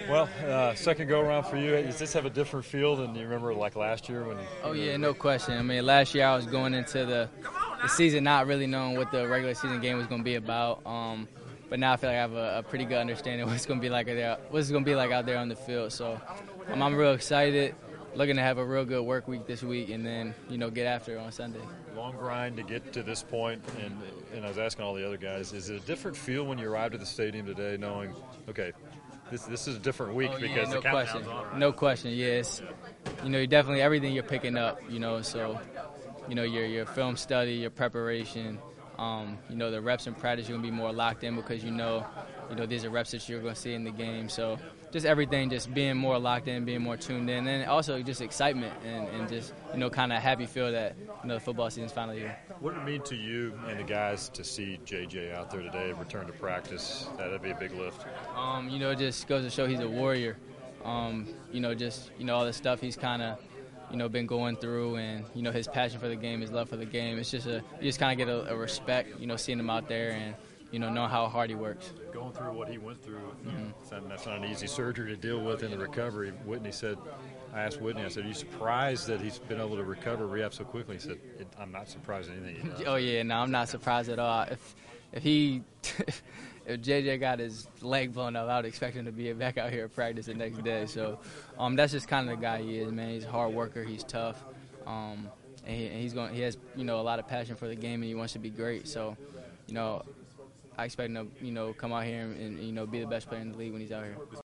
Well, second go around for you. Does this have a different feel than you remember like last year when? Oh yeah, no question. I mean, last year I was going into the season not really knowing what the regular season game was going to be about. But now I feel like I have a pretty good understanding of what it's going to be like out there on the field. So I'm real excited. Looking to have a real good work week this week, and then get after it on Sunday. Long grind to get to this point, and I was asking all the other guys, is it a different feel when you arrived at the stadium today, knowing, okay, this is a different week because no the question, countdown's on, right? no question. Yes, you definitely everything you're picking up. So your film study, your preparation. The reps in practice, you're gonna be more locked in because these are reps that you're gonna see in the game. So just everything, just being more locked in, being more tuned in, and also just excitement and just kind of happy feel that the football season's finally here. What did it mean to you and the guys to see JJ out there today, return to practice? That'd be a big lift. It just goes to show he's a warrior. All the stuff he's kind of been going through, and his passion for the game, his love for the game. It's just you just kind of get a respect, seeing him out there and know how hard he works. Going through what he went through, that's not an easy surgery to deal with in the recovery. I asked Whitney, I said, are you surprised that he's been able to recover, rehab so quickly? He said, I'm not surprised at anything he does. Oh yeah, no, I'm not surprised at all. If he if JJ got his leg blown up, I would expect him to be back out here at practice the next day. So that's just kind of the guy he is, man. He's a hard worker. He's tough. And he has a lot of passion for the game, and he wants to be great. So I expect him to come out here and be the best player in the league when he's out here.